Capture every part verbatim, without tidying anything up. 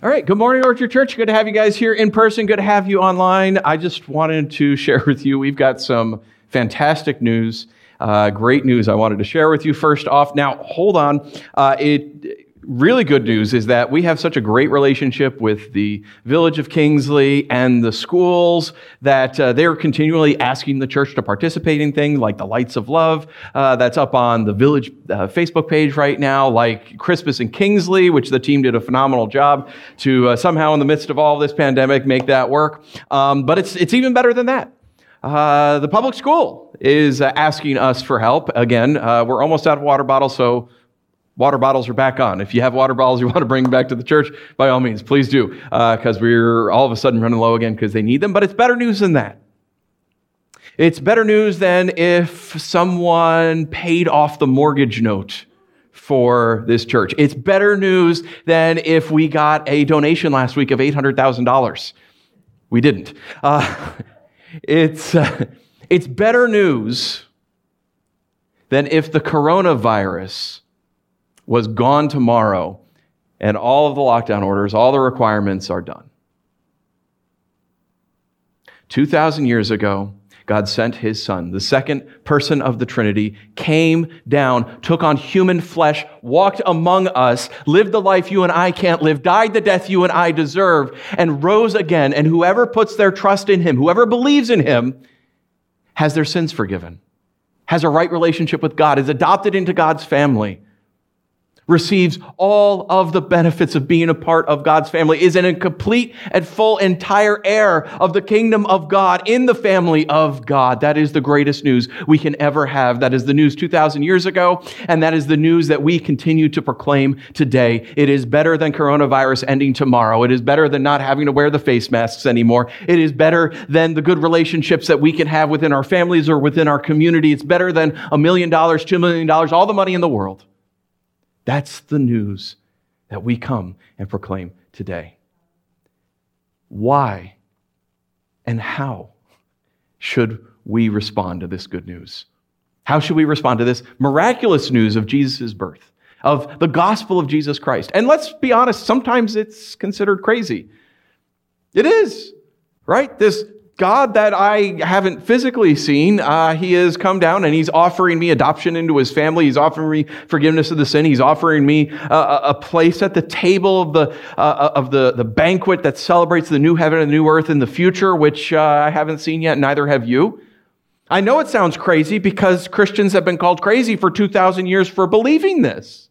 All right, good morning, Orchard Church. Good to have you guys here in person. Good to have you online. I just wanted to share with you, we've got some fantastic news, uh, great news I wanted to share with you first off. Now, hold on. Uh, it really good news is that we have such a great relationship with the Village of Kingsley and the schools that uh, they're continually asking the church to participate in things like the Lights of Love uh, that's up on the Village uh, Facebook page right now, like Christmas in Kingsley, which the team did a phenomenal job to uh, somehow in the midst of all this pandemic make that work. Um, but it's it's even better than that. Uh, the public school is uh, asking us for help. Again, uh, we're almost out of water bottles, so water bottles are back on. If you have water bottles you want to bring them back to the church, by all means, please do, because uh, we're all of a sudden running low again because they need them. But it's better news than that. It's better news than if someone paid off the mortgage note for this church. It's better news than if we got a donation last week of eight hundred thousand dollars. We didn't. Uh, it's, uh, it's better news than if the coronavirus was gone tomorrow and all of the lockdown orders, all the requirements are done. two thousand years ago, God sent his son, the second person of the Trinity, came down, took on human flesh, walked among us, lived the life you and I can't live, died the death you and I deserve, and rose again. And whoever puts their trust in him, whoever believes in him, has their sins forgiven, has a right relationship with God, is adopted into God's family, receives all of the benefits of being a part of God's family, is in a complete and full entire heir of the kingdom of God in the family of God. That is the greatest news we can ever have. That is the news two thousand years ago, and that is the news that we continue to proclaim today. It is better than coronavirus ending tomorrow. It is better than not having to wear the face masks anymore. It is better than the good relationships that we can have within our families or within our community. It's better than a million dollars, two million dollars, all the money in the world. That's the news that we come and proclaim today. Why and how should we respond to this good news? How should we respond to this miraculous news of Jesus' birth, of the gospel of Jesus Christ? And let's be honest, sometimes it's considered crazy. It is, right? This God that I haven't physically seen, uh, he has come down and he's offering me adoption into his family. He's offering me forgiveness of the sin. He's offering me uh, a place at the table of the uh, of the, the banquet that celebrates the new heaven and the new earth in the future, which uh, I haven't seen yet, neither have you. I know it sounds crazy because Christians have been called crazy for two thousand years for believing this.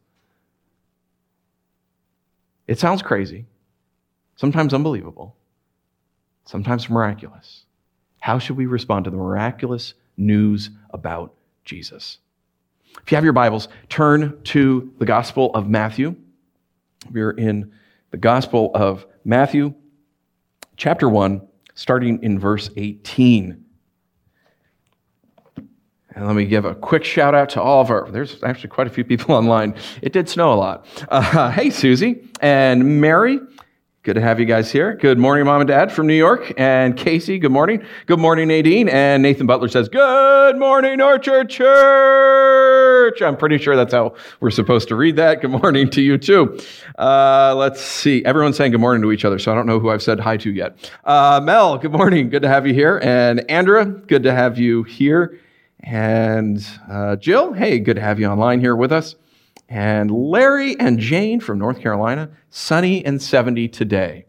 It sounds crazy, sometimes unbelievable, sometimes miraculous. How should we respond to the miraculous news about Jesus? If you have your Bibles, turn to the Gospel of Matthew. We're in the Gospel of Matthew, chapter one, starting in verse eighteen. And let me give a quick shout out to all of our, there's actually quite a few people online. It did snow a lot. Uh, hey, Susie and Mary. Good to have you guys here. Good morning, Mom and Dad from New York. And Casey, good morning. Good morning, Nadine. And Nathan Butler says, good morning, Orchard Church. I'm pretty sure that's how we're supposed to read that. Good morning to you, too. Uh, let's see. Everyone's saying good morning to each other, so I don't know who I've said hi to yet. Uh, Mel, good morning. Good to have you here. And Andrea, good to have you here. And uh, Jill, hey, good to have you online here with us. And Larry and Jane from North Carolina, sunny and seventy today.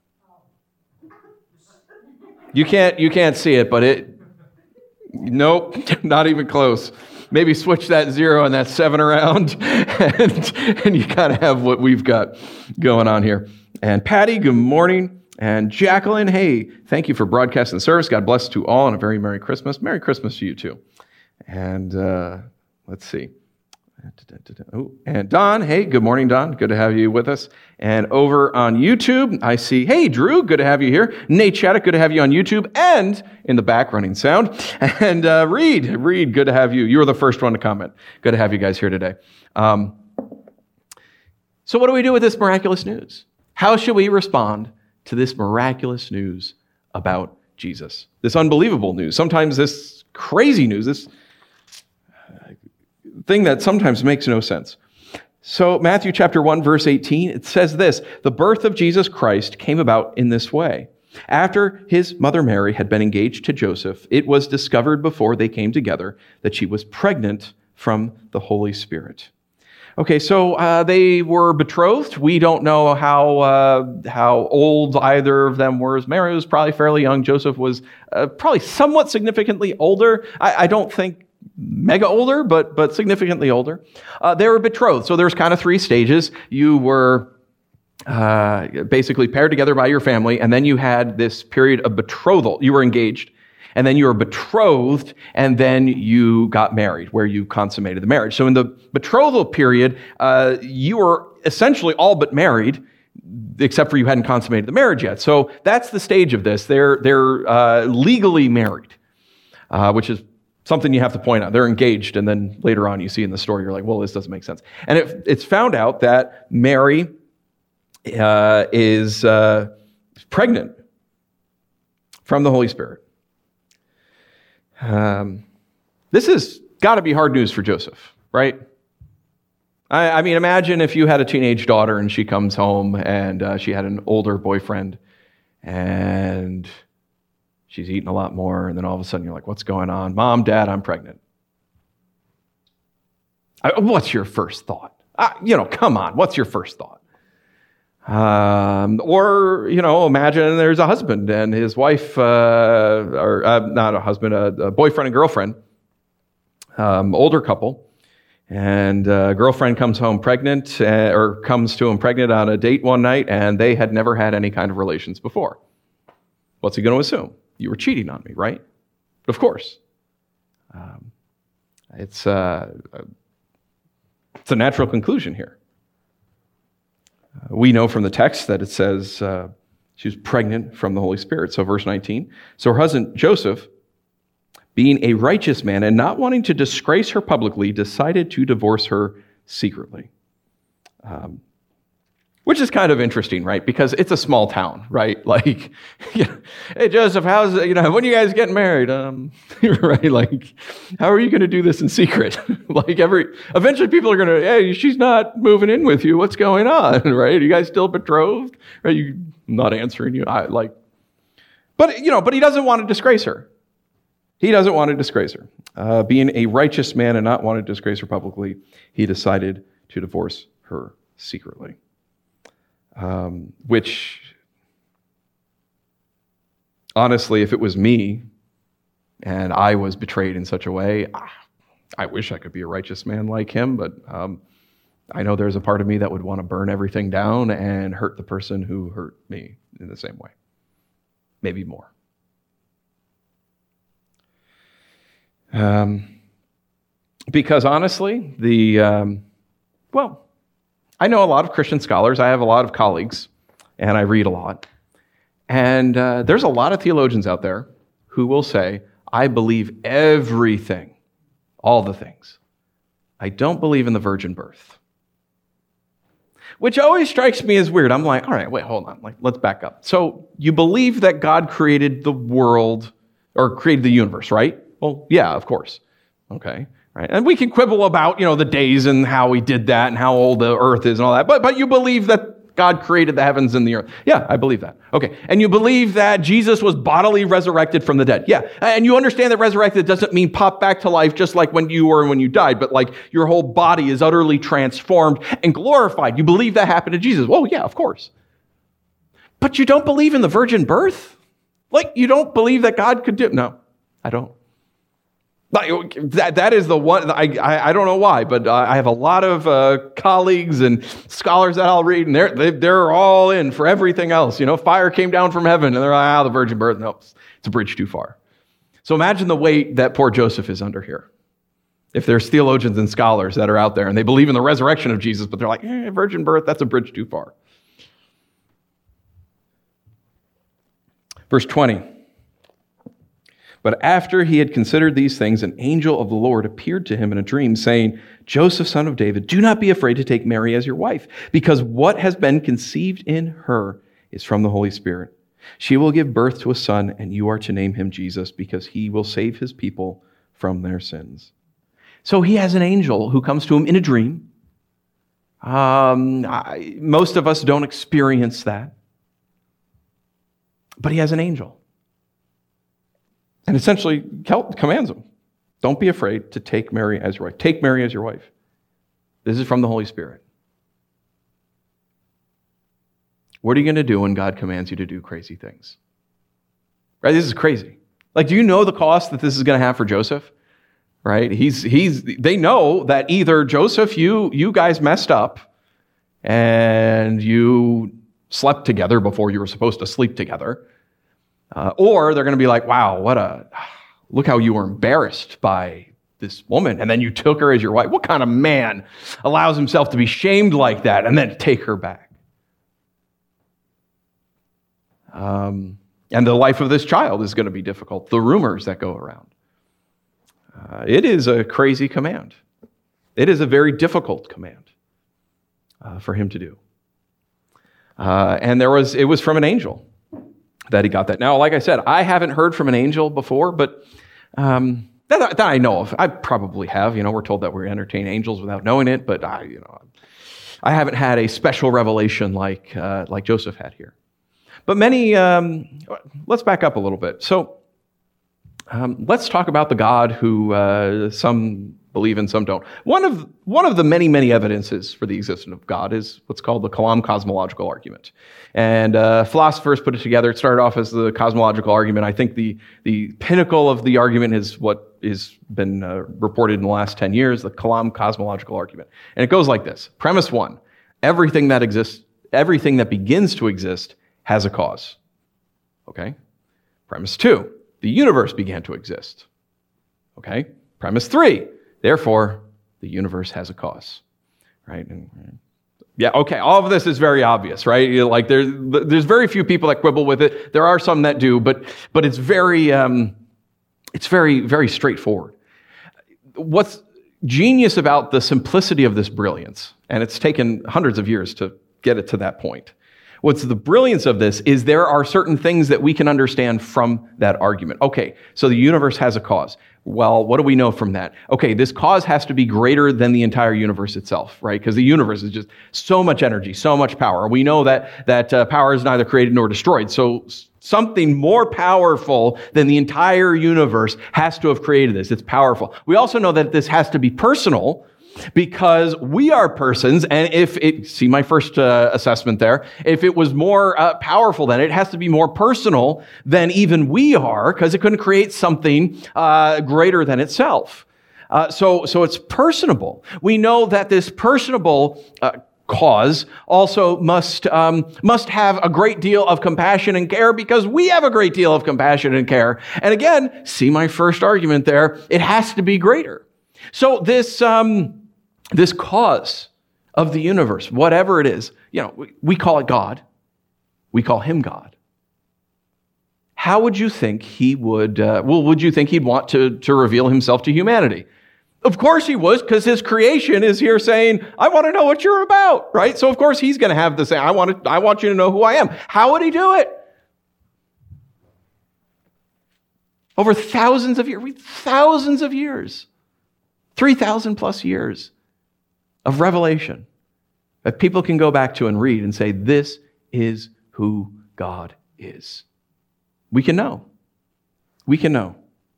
You can't you can't see it, but it, nope, not even close. Maybe switch that zero and that seven around, and, and you kind of have what we've got going on here. And Patty, good morning. And Jacqueline, hey, thank you for broadcasting the service. God bless to all, and a very Merry Christmas. Merry Christmas to you, too. And uh, let's see. Oh, and Don, hey, good morning, Don. Good to have you with us. And over on YouTube, I see, hey, Drew, good to have you here. Nate Shattuck, good to have you on YouTube and in the back running sound. And uh, Reed, Reed, good to have you. You were the first one to comment. Good to have you guys here today. Um, so what do we do with this miraculous news? How should we respond to this miraculous news about Jesus? This unbelievable news, sometimes this crazy news, this thing that sometimes makes no sense. So Matthew chapter one, verse eighteen, it says this, "The birth of Jesus Christ came about in this way. After his mother Mary had been engaged to Joseph, it was discovered before they came together that she was pregnant from the Holy Spirit." Okay, so uh, they were betrothed. We don't know how uh, how old either of them were. Mary was probably fairly young. Joseph was uh, probably somewhat significantly older. I, I don't think mega older, but but significantly older. Uh, they were betrothed. So there's kind of three stages. You were uh, basically paired together by your family, and then you had this period of betrothal. You were engaged. And then you were betrothed, and then you got married, where you consummated the marriage. So in the betrothal period, uh, you were essentially all but married, except for you hadn't consummated the marriage yet. So that's the stage of this. They're they're uh, legally married, uh, which is something you have to point out. They're engaged, and then later on you see in the story, you're like, well, this doesn't make sense. And it, it's found out that Mary uh, is uh, pregnant from the Holy Spirit. Um, this has got to be hard news for Joseph, right? I, I mean, imagine if you had a teenage daughter and she comes home and uh, she had an older boyfriend and she's eating a lot more, and then all of a sudden you're like, what's going on? Mom, Dad, I'm pregnant. I, what's your first thought? Uh, you know, come on, what's your first thought? Um, or, you know, imagine there's a husband and his wife, uh, or uh, not a husband, a, a boyfriend and girlfriend, um, older couple, and uh, girlfriend comes home pregnant, uh, or comes to him pregnant on a date one night, and they had never had any kind of relations before. What's he going to assume? You were cheating on me, right? Of course. Um, it's, uh, it's a natural conclusion here. We know from the text that it says uh, she was pregnant from the Holy Spirit. So verse nineteen, so her husband Joseph, being a righteous man and not wanting to disgrace her publicly, decided to divorce her secretly. Um, which is kind of interesting, right? Because it's a small town, right? Like, you know, hey, Joseph, how's, you know, when are you guys getting married? Um, right? Like, how are you going to do this in secret? Like, every, eventually people are going to, hey, she's not moving in with you. What's going on, right? Are you guys still betrothed? Are you not answering you? I like, but, you know, but he doesn't want to disgrace her. He doesn't want to disgrace her. Uh, being a righteous man and not wanting to disgrace her publicly, he decided to divorce her secretly. Um, which, honestly, if it was me and I was betrayed in such a way, I wish I could be a righteous man like him, but um, I know there's a part of me that would want to burn everything down and hurt the person who hurt me in the same way. Maybe more. Um, because honestly, the, um, well, I know a lot of Christian scholars. I have a lot of colleagues, and I read a lot. And uh, there's a lot of theologians out there who will say, I believe everything, all the things. I don't believe in the virgin birth. Which always strikes me as weird. I'm like, all right, wait, hold on. Like, let's back up. So you believe that God created the world, or created the universe, right? Well, yeah, of course. Okay. Right. And we can quibble about, you know, the days and how he did that and how old the earth is and all that. But but you believe that God created the heavens and the earth. Yeah, I believe that. Okay. And you believe that Jesus was bodily resurrected from the dead. Yeah. And you understand that resurrected doesn't mean pop back to life just like when you were when you died, but like your whole body is utterly transformed and glorified. You believe that happened to Jesus. Well, yeah, of course. But you don't believe in the virgin birth? Like, you don't believe that God could do... No, I don't. That, that is the one, I, I, I don't know why, but I have a lot of uh, colleagues and scholars that I'll read, and they're, they, they're all in for everything else. You know, fire came down from heaven, and they're like, ah, the virgin birth, no, it's a bridge too far. So imagine the weight that poor Joseph is under here. If there's theologians and scholars that are out there, and they believe in the resurrection of Jesus, but they're like, eh, virgin birth, that's a bridge too far. Verse twenty. But after he had considered these things, an angel of the Lord appeared to him in a dream, saying, Joseph, son of David, do not be afraid to take Mary as your wife, because what has been conceived in her is from the Holy Spirit. She will give birth to a son, and you are to name him Jesus, because he will save his people from their sins. So he has an angel who comes to him in a dream, Um, I, most of us don't experience that. But he has an angel. And essentially commands him, don't be afraid to take Mary as your wife. Take Mary as your wife. This is from the Holy Spirit. What are you going to do when God commands you to do crazy things? Right? This is crazy. Like, do you know the cost that this is going to have for Joseph? Right? He's he's. They know that either Joseph, you you guys messed up, and you slept together before you were supposed to sleep together, uh, or they're going to be like, "Wow, what a look how you were embarrassed by this woman, and then you took her as your wife. What kind of man allows himself to be shamed like that and then take her back?" Um, and the life of this child is going to be difficult. The rumors that go around. Uh, it is a crazy command. It is a very difficult command uh, for him to do. Uh, and there was it was from an angel that he got that. Now, like I said, I haven't heard from an angel before, but um, that, that I know of. I probably have. You know, we're told that we entertain angels without knowing it, but I, you know, I haven't had a special revelation like uh, like Joseph had here. But many, um, let's back up a little bit. So um, let's talk about the God who uh, some believe in, some don't. One of one of the many, many evidences for the existence of God is what's called the Kalam cosmological argument. And uh, philosophers put it together. It started off as the cosmological argument. I think the, the pinnacle of the argument is what has been uh, reported in the last ten years, the Kalam cosmological argument. And it goes like this. Premise one, everything that exists, everything that begins to exist has a cause. Okay? Premise two, the universe began to exist. Okay? Premise three, therefore, the universe has a cause. Right? And, yeah, okay, all of this is very obvious, right? You know, like there's there's very few people that quibble with it. There are some that do, but but it's very um, it's very, very straightforward. What's genius about the simplicity of this brilliance, and it's taken hundreds of years to get it to that point. What's the brilliance of this is there are certain things that we can understand from that argument. Okay, so the universe has a cause. Well, what do we know from that? Okay, this cause has to be greater than the entire universe itself, right? Because the universe is just so much energy, so much power. We know that that uh, power is neither created nor destroyed. So something more powerful than the entire universe has to have created this. It's powerful. We also know that this has to be personal, because we are persons, and if it, see my first uh, assessment there, if it was more uh, powerful than it has to be more personal than even we are, because it couldn't create something uh, greater than itself. Uh, so, so it's personable. We know that this personable uh, cause also must um, must have a great deal of compassion and care, because we have a great deal of compassion and care. And again, see my first argument there, it has to be greater. So this um, this cause of the universe, whatever it is, you know, we, we call it God. We call him God. How would you think he would, uh, well, would you think he'd want to, to reveal himself to humanity? Of course he was, because his creation is here saying, I want to know what you're about, right? So of course he's going to have the same, I want to, I want you to know who I am. How would he do it? Over thousands of years, thousands of years. three thousand plus years of revelation that people can go back to and read and say, this is who God is. We can know. We can know.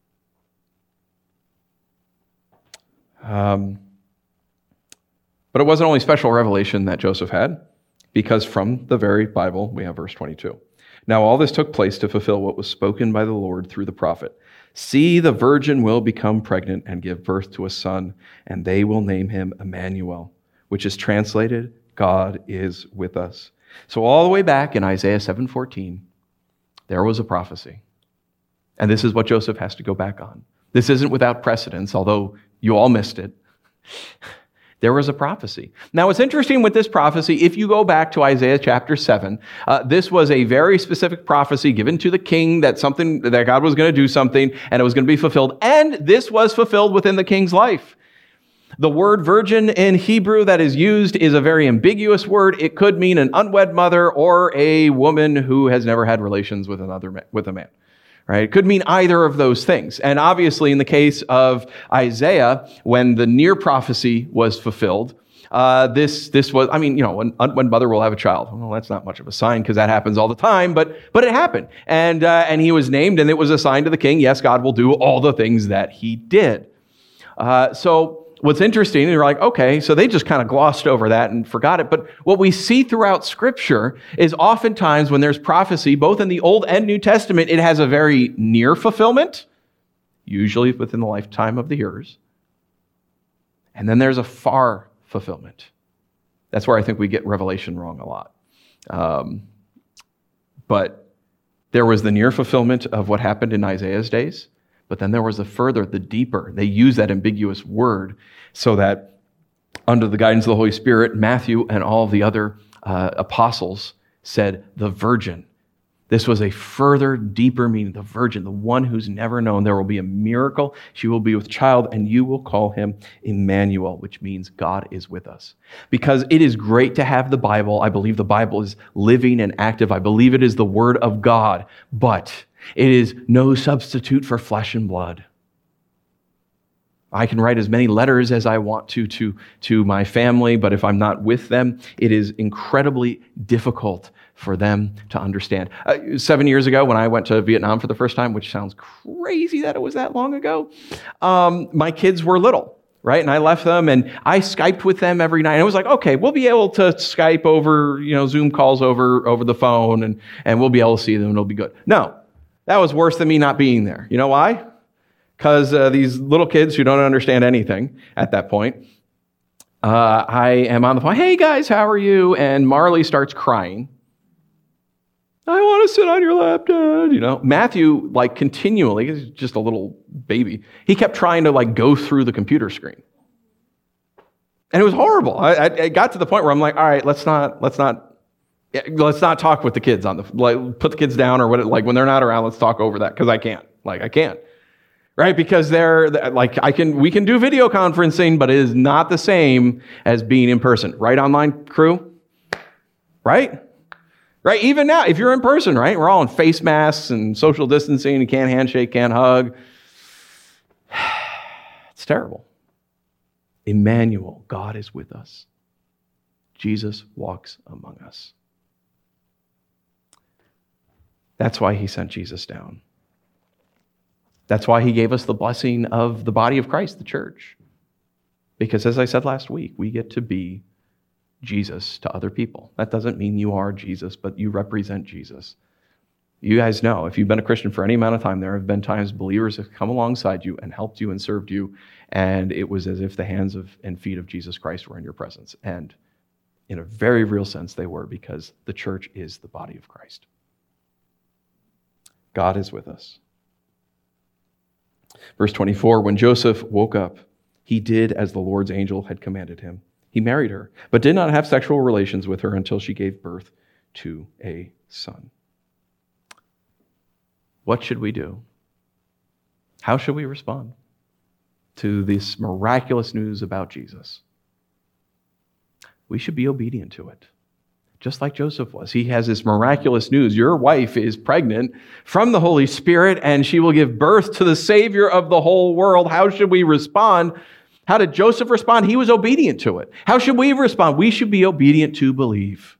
Um, but it wasn't only special revelation that Joseph had, because from the very Bible, we have verse twenty-two. Now all this took place to fulfill what was spoken by the Lord through the prophet. See, the virgin will become pregnant and give birth to a son, and they will name him Emmanuel, which is translated, God is with us. So all the way back in Isaiah seven fourteen, there was a prophecy. And this is what Joseph has to go back on. This isn't without precedence, although you all missed it. There was a prophecy. Now, what's interesting with this prophecy, if you go back to Isaiah chapter seven, uh, this was a very specific prophecy given to the king that something that God was going to do something, and it was going to be fulfilled. And this was fulfilled within the king's life. The word virgin in Hebrew that is used is a very ambiguous word. It could mean an unwed mother or a woman who has never had relations with another ma- with a man. Right? It could mean either of those things. And obviously, in the case of Isaiah, when the near prophecy was fulfilled, Uh, this this was, I mean, you know, when, when mother will have a child, well, that's not much of a sign because that happens all the time, but but it happened. And, uh, and he was named, and it was a sign to the king, yes, God will do all the things that he did. Uh, so what's interesting, you're like, okay, so they just kind of glossed over that and forgot it. But what we see throughout Scripture is oftentimes when there's prophecy, both in the Old and New Testament, it has a very near fulfillment, usually within the lifetime of the hearers. And then there's a far fulfillment. That's where I think we get Revelation wrong a lot. Um, but there was the near fulfillment of what happened in Isaiah's days. But then there was the further, the deeper. They use that ambiguous word so that under the guidance of the Holy Spirit, Matthew and all of the other uh, apostles said, the virgin. This was a further, deeper meaning, the virgin, the one who's never known. There will be a miracle. She will be with child, and you will call him Emmanuel, which means God is with us. Because it is great to have the Bible. I believe the Bible is living and active. I believe it is the Word of God. But it is no substitute for flesh and blood. I can write as many letters as I want to, to to my family, but if I'm not with them, it is incredibly difficult for them to understand. Uh, seven years ago, when I went to Vietnam for the first time, which sounds crazy that it was that long ago, um, my kids were little, right? And I left them, and I Skyped with them every night. And it was like, okay, we'll be able to Skype over, you know, Zoom calls over over the phone, and, and we'll be able to see them, and it'll be good. No. That was worse than me not being there. You know why? Because uh, these little kids who don't understand anything at that point, uh, I am on the phone, hey guys, how are you? And Marley starts crying. I want to sit on your lap, Dad. You know, Matthew, like continually, he's just a little baby. He kept trying to like go through the computer screen. And it was horrible. I, I, I got to the point where I'm like, all right, let's not, let's not, Let's not talk with the kids on the, like, put the kids down or what, like when they're not around, let's talk over that because I can't, like I can't, right? Because they're like, I can, we can do video conferencing, but it is not the same as being in person, right? Online crew, right? Right? Even now, if you're in person, right? We're all in face masks and social distancing, you can't handshake, can't hug. It's terrible. Emmanuel, God is with us. Jesus walks among us. That's why he sent Jesus down. That's why he gave us the blessing of the body of Christ, the church. Because as I said last week, we get to be Jesus to other people. That doesn't mean you are Jesus, but you represent Jesus. You guys know, if you've been a Christian for any amount of time, there have been times believers have come alongside you and helped you and served you, and it was as if the hands of and feet of Jesus Christ were in your presence. And in a very real sense, they were, because the church is the body of Christ. God is with us. Verse twenty-four, when Joseph woke up, he did as the Lord's angel had commanded him. He married her, but did not have sexual relations with her until she gave birth to a son. What should we do? How should we respond to this miraculous news about Jesus? We should be obedient to it, just like Joseph was. He has this miraculous news. Your wife is pregnant from the Holy Spirit, and she will give birth to the Savior of the whole world. How should we respond? How did Joseph respond? He was obedient to it. How should we respond? We should be obedient to believe.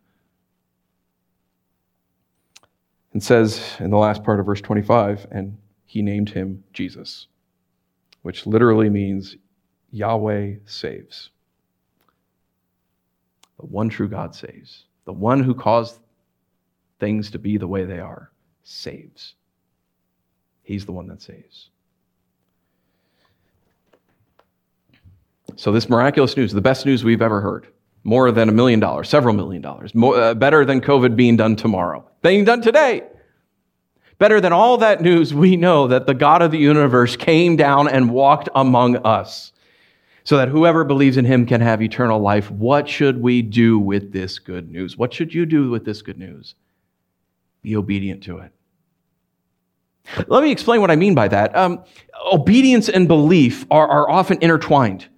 It says in the last part of verse twenty-five, and he named him Jesus, which literally means Yahweh saves. The one true God saves. The one who caused things to be the way they are saves. He's the one that saves. So this miraculous news, the best news we've ever heard, more than a million dollars, several million dollars, more, uh, better than COVID being done tomorrow, being done today. Better than all that news, we know that the God of the universe came down and walked among us, so that whoever believes in him can have eternal life. What should we do with this good news? What should you do with this good news? Be obedient to it. Let me explain what I mean by that. Um, obedience and belief are, are often intertwined.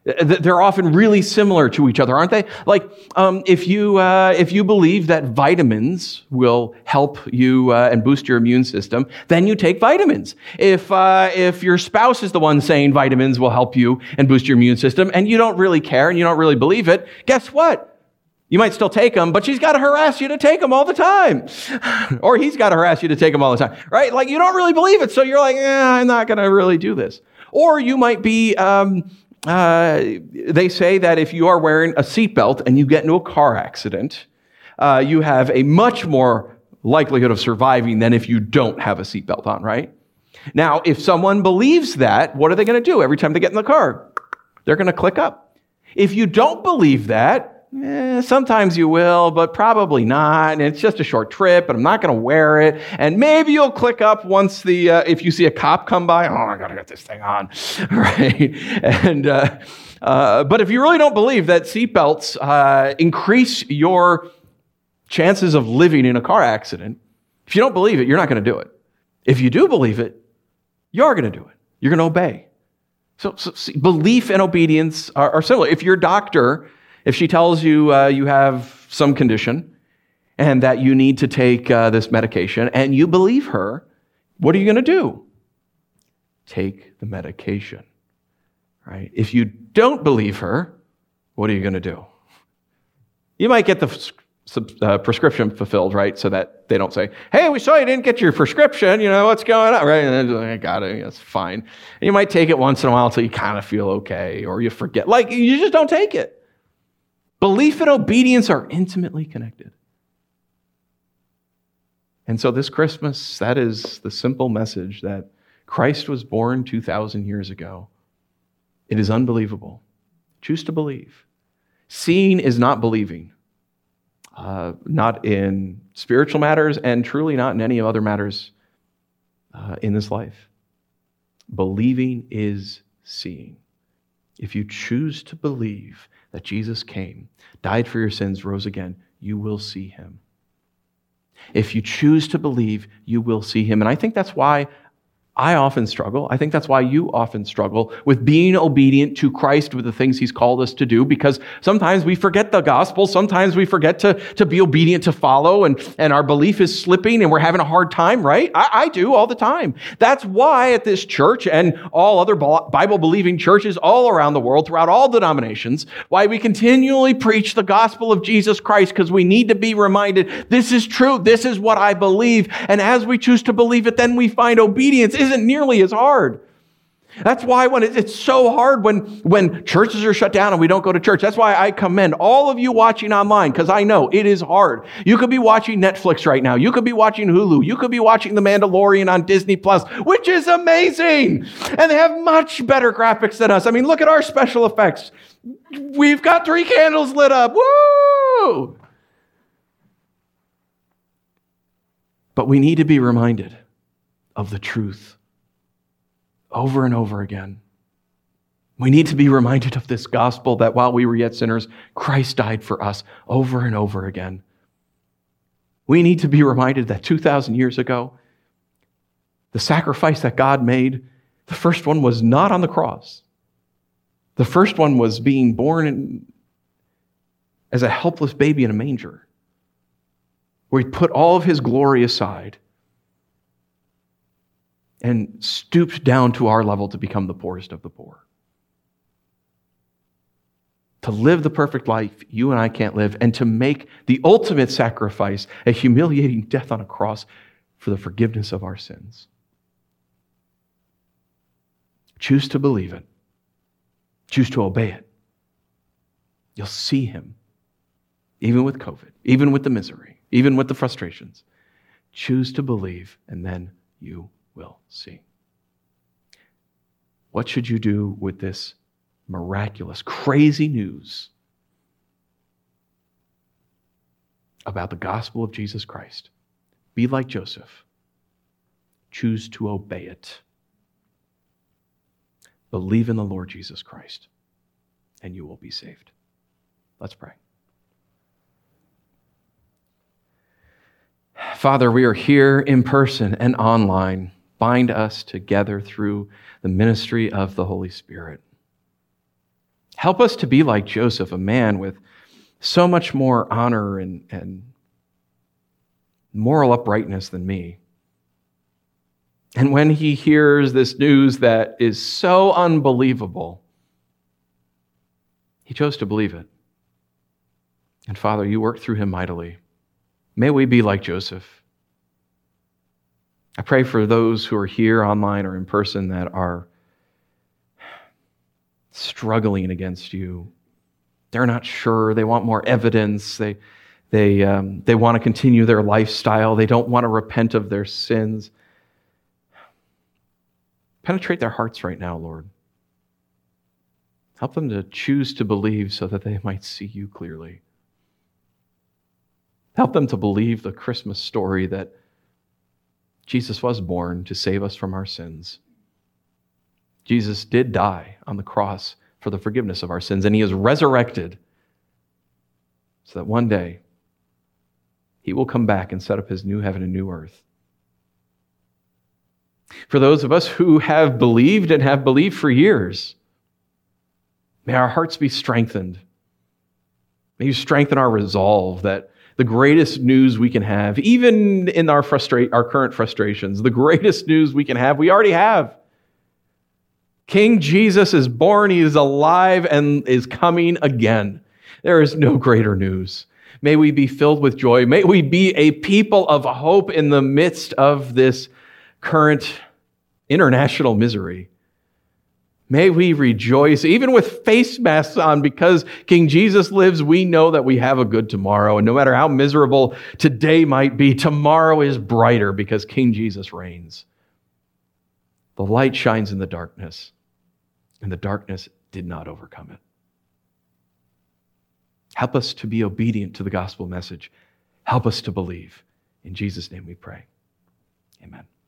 They're often really similar to each other, aren't they? Like, um, if you uh, if you believe that vitamins will help you uh, and boost your immune system, then you take vitamins. If uh, if your spouse is the one saying vitamins will help you and boost your immune system, and you don't really care and you don't really believe it, guess what? You might still take them, but she's got to harass you to take them all the time, or he's got to harass you to take them all the time, right? Like, you don't really believe it, so you're like, eh, I'm not going to really do this. Or you might be. Um, Uh, they say that if you are wearing a seatbelt and you get into a car accident, uh, you have a much more likelihood of surviving than if you don't have a seatbelt on, right? Now, if someone believes that, what are they going to do every time they get in the car? They're going to click up. If you don't believe that, eh, sometimes you will, but probably not. And it's just a short trip, and I'm not going to wear it. And maybe you'll click up once the uh, if you see a cop come by. Oh, I got to get this thing on, right? And uh, uh, but if you really don't believe that seatbelts uh, increase your chances of living in a car accident, if you don't believe it, you're not going to do it. If you do believe it, you are going to do it. You're going to obey. So, so see, belief and obedience are, are similar. If your doctor If she tells you uh, you have some condition and that you need to take uh, this medication and you believe her, what are you going to do? Take the medication, right? If you don't believe her, what are you going to do? You might get the uh, prescription fulfilled, right? So that they don't say, hey, we saw you didn't get your prescription, you know, what's going on, right? And then like, I got it, that's fine. And you might take it once in a while until you kind of feel okay, or you forget. Like, you just don't take it. Belief and obedience are intimately connected. And so this Christmas, that is the simple message that Christ was born two thousand years ago. It is unbelievable. Choose to believe. Seeing is not believing, uh, not in spiritual matters and truly not in any other matters uh, in this life. Believing is seeing. If you choose to believe that Jesus came, died for your sins, rose again, you will see him. If you choose to believe, you will see him. And I think that's why I often struggle. I think that's why you often struggle with being obedient to Christ with the things he's called us to do, because sometimes we forget the gospel. Sometimes we forget to, to be obedient, to follow, and, and our belief is slipping and we're having a hard time, right? I, I do all the time. That's why at this church and all other Bible-believing churches all around the world, throughout all denominations, why we continually preach the gospel of Jesus Christ, because we need to be reminded, this is true, this is what I believe. And as we choose to believe it, then we find obedience isn't nearly as hard. That's why when it, it's so hard when, when churches are shut down and we don't go to church. That's why I commend all of you watching online, because I know it is hard. You could be watching Netflix right now. You could be watching Hulu. You could be watching The Mandalorian on Disney Plus, which is amazing. And they have much better graphics than us. I mean, look at our special effects. We've got three candles lit up. Woo! But we need to be reminded of the truth over and over again. We need to be reminded of this gospel that while we were yet sinners, Christ died for us over and over again. We need to be reminded that two thousand years ago, the sacrifice that God made, the first one was not on the cross. The first one was being born in, as a helpless baby in a manger, where he put all of his glory aside and stooped down to our level to become the poorest of the poor. To live the perfect life you and I can't live, and to make the ultimate sacrifice, a humiliating death on a cross for the forgiveness of our sins. Choose to believe it. Choose to obey it. You'll see him, even with COVID, even with the misery, even with the frustrations. Choose to believe, and then you will see. What should you do with this miraculous, crazy news about the gospel of Jesus Christ? Be like Joseph. Choose to obey it. Believe in the Lord Jesus Christ, and you will be saved. Let's pray. Father, we are here in person and online. Bind us together through the ministry of the Holy Spirit. Help us to be like Joseph, a man with so much more honor and, and moral uprightness than me. And when he hears this news that is so unbelievable, he chose to believe it. And Father, you worked through him mightily. May we be like Joseph. I pray for those who are here online or in person that are struggling against you. They're not sure. They want more evidence. They, they, um, they want to continue their lifestyle. They don't want to repent of their sins. Penetrate their hearts right now, Lord. Help them to choose to believe so that they might see you clearly. Help them to believe the Christmas story that Jesus was born to save us from our sins. Jesus did die on the cross for the forgiveness of our sins, and he is resurrected so that one day he will come back and set up his new heaven and new earth. For those of us who have believed and have believed for years, may our hearts be strengthened. May you strengthen our resolve that the greatest news we can have, even in our frustrate our current frustrations, the greatest news we can have, we already have. King Jesus is born, he is alive, and is coming again. There is no greater news. May we be filled with joy. May we be a people of hope in the midst of this current international misery. May we rejoice, even with face masks on, because King Jesus lives, we know that we have a good tomorrow. And no matter how miserable today might be, tomorrow is brighter because King Jesus reigns. The light shines in the darkness, and the darkness did not overcome it. Help us to be obedient to the gospel message. Help us to believe. In Jesus' name we pray. Amen.